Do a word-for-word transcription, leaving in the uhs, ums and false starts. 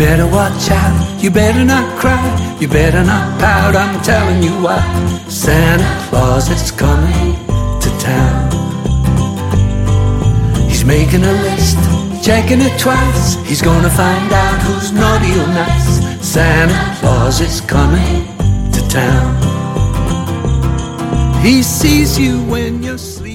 better watch out, you better not cry, you better not pout, I'm telling you why. Santa Claus is coming to town. He's making a list, checking it twice, he's gonna find out who's naughty or nice. Santa Claus is coming to town. He sees you when you're sleeping.